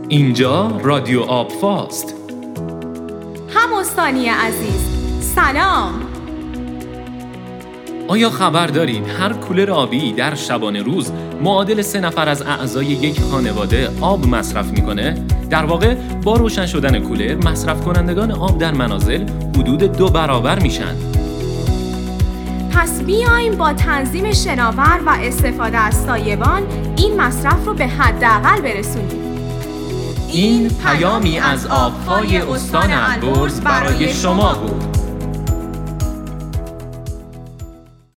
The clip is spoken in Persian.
اینجا رادیو آبفاست. همستانی عزیز سلام. آیا خبر دارید هر کولر آبی در شبانه روز معادل 3 نفر از اعضای یک خانواده آب مصرف میکنه؟ در واقع با روشن شدن کولر مصرف کنندگان آب در منازل حدود 2 برابر میشن. پس بیایم با تنظیم شناور و استفاده از سایبان این مصرف رو به حداقل برسونیم. این پیامی از آب‌های استان البرز برای شما بود.